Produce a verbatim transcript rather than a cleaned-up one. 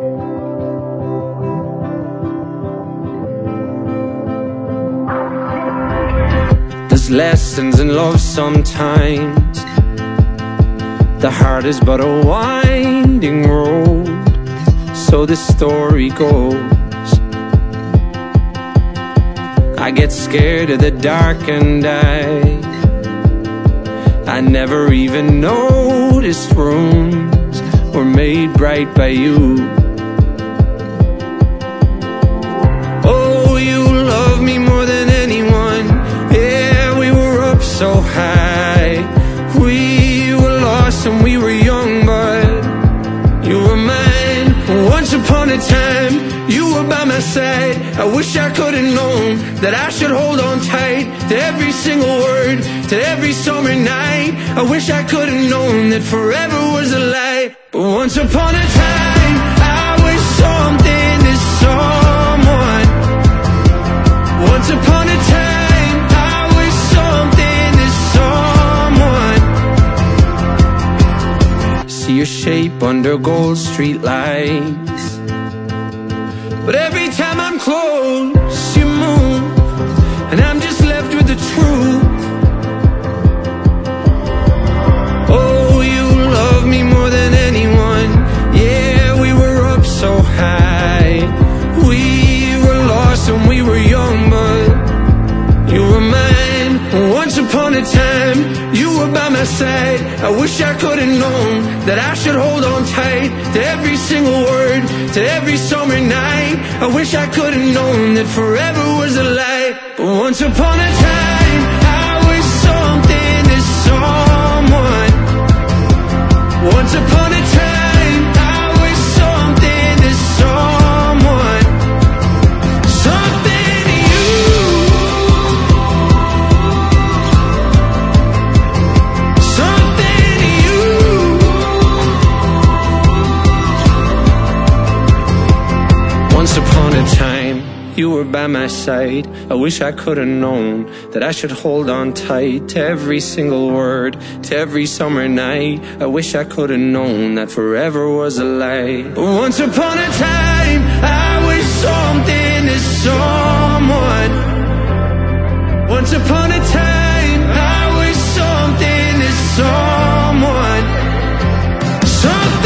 There's lessons in love sometimes. The heart is but a winding road, so the story goes. I get scared of the dark and I I never even noticed rooms were made bright by you. Oh, you love me more than anyone. Yeah, we were up so high. We were lost and we were young, but you were mine. Once upon a time, you were by my side. I wish I could have known that I should hold on tight to every single word, to every summer night. I wish I could have known that forever was a lie. But once upon a time, I was something to someone. Once upon a time, I was something to someone. See your shape under gold street lights, but every time I'm close, you move, and I'm just left with the truth. Oh, you love me more than anyone. Yeah, we were up so high. We were lost and we were young, but you were mine. Once upon a time, you were by my side. I wish I could have known that I should hold on tight to every single word, to every summer night. I wish I could have known that forever was a lie. But once upon a time, I was something to someone. Once upon a time, I was something to someone. Something to you. Something to you. Once upon a time, you were by my side. I wish I could have known that I should hold on tight to every single word, to every summer night. I wish I could have known that forever was a lie. But once upon a time, I was something to someone. Once upon a time, I was something to someone. Something